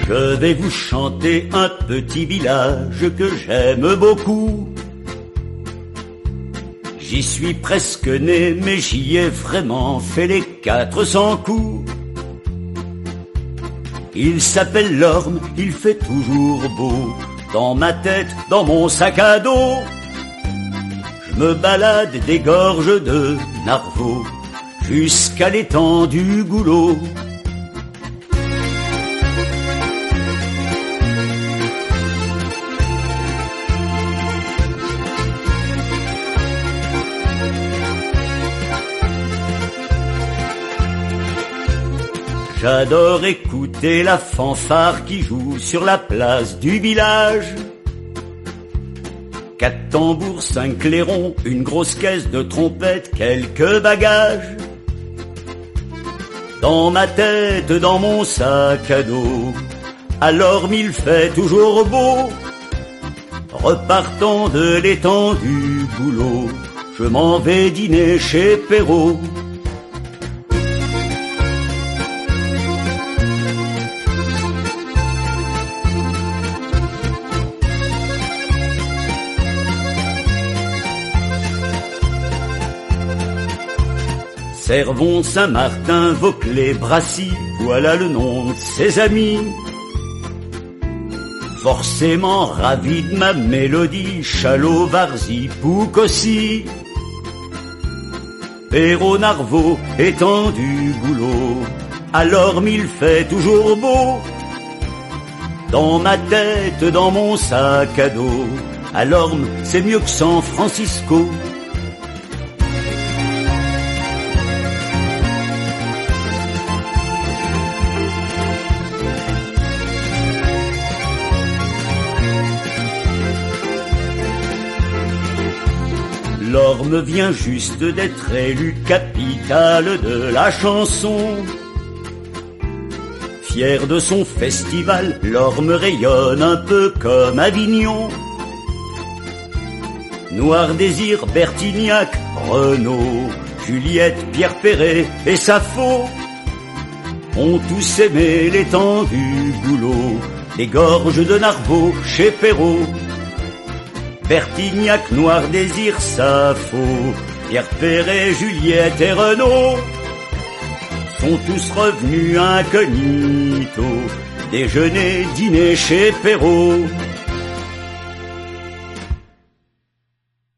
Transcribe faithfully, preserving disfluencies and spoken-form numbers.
Je vais vous chanter un petit village que j'aime beaucoup. J'y suis presque né, mais j'y ai vraiment fait les quatre cents coups. Il s'appelle l'Orme, il fait toujours beau. Dans ma tête, dans mon sac à dos, je me balade des gorges de Narvaux jusqu'à l'étang du Goulot. J'adore écouter la fanfare qui joue sur la place du village. Quatre tambours, cinq clairons, une grosse caisse de trompettes, quelques bagages. Dans ma tête, dans mon sac à dos, alors il fait toujours beau. Repartant de l'étang du Goulot, je m'en vais dîner chez Perrault. Servons, Saint-Martin, Vauclé, Brassy, voilà le nom de ses amis. Forcément ravi de ma mélodie, Chalots, Varzy, Poucques aussi. Perrault, Narvaux, étang du Goulot, alors il fait toujours beau. Dans ma tête, dans mon sac à dos, à l'Orme, c'est mieux que San Francisco. L'Orme vient juste d'être élu capitale de la chanson. Fier de son festival, l'Orme rayonne un peu comme Avignon. Noir Désir, Bertignac, Renaud, Juliette, Pierre Perret et Sappho ont tous aimé l'étang du Goulot, les gorges de Narvaux chez Perrault. Bertignac, Noir Désir, Sappho, Pierre Perret, Juliette et Renaud sont tous revenus incognito, déjeuner, dîner chez Perrault.